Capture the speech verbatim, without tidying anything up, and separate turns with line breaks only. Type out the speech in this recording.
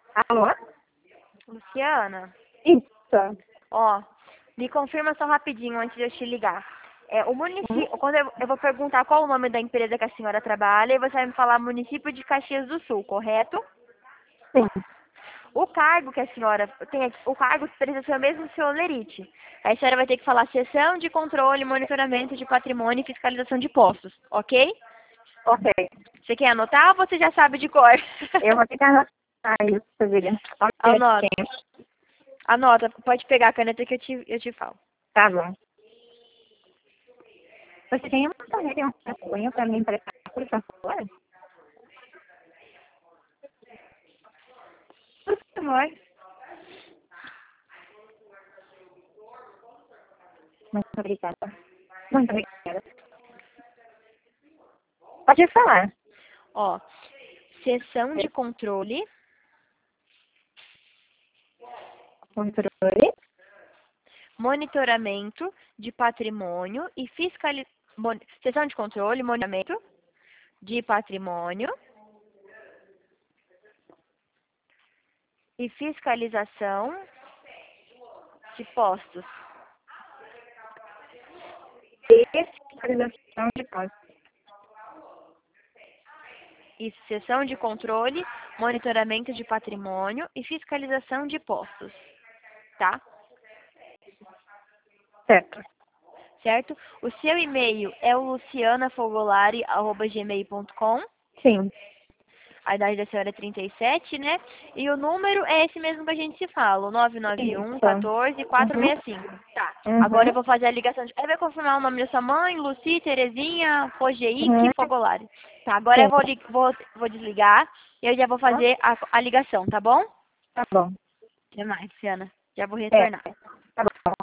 Alô?
Luciana,
Isso.
ó, me confirma só rapidinho antes de eu te ligar. É, o
Hum?
município, quando eu, eu vou perguntar qual o nome da empresa que a senhora trabalha, e você vai me falar município de Caxias do Sul, correto?
Sim.
O cargo que a senhora tem, aqui- o cargo precisa ser o mesmo seu Lerite. Aí a senhora vai ter que falar sessão de controle, monitoramento de patrimônio e fiscalização de postos, ok?
Ok.
Você quer anotar ou você já sabe de cor?
Eu vou ter que anotar isso, Vivian. Só um
Anota,
minutinho.
anota, pode pegar a caneta que eu te, eu te falo.
Tá bom. Você tem uma caneta e um rascunho pra me emprestar, por favor? Por favor. Muito obrigada. Muito obrigada. Pode falar.
Ó, sessão de controle,
Controle.
monitoramento de patrimônio e fiscalização. Sessão de controle, monitoramento de patrimônio e fiscalização de postos.
Fiscalização de postos.
Isso, sessão de controle, monitoramento de patrimônio e fiscalização de postos. Tá?
Certo.
Certo? O seu e-mail é o luciana fogolari arroba gmail ponto com.
Sim.
A idade da senhora é trinta e sete, né? E o número é esse mesmo que a gente se fala, o nove nove um,
Isso.
quatorze, quatrocentos e sessenta e cinco. Tá. Agora eu
Uhum.
vou fazer a ligação de... Aí vai confirmar o nome da sua mãe, Luci, Terezinha,
Uhum.
Fogeic, Fogolari. Tá, agora eu
Sim.
vou, li- vou, vou desligar e eu já vou
Tá
fazer a, a ligação, tá bom?
Tá bom.
Até mais, Luciana. Já vou
É.
retornar.
Tá bom.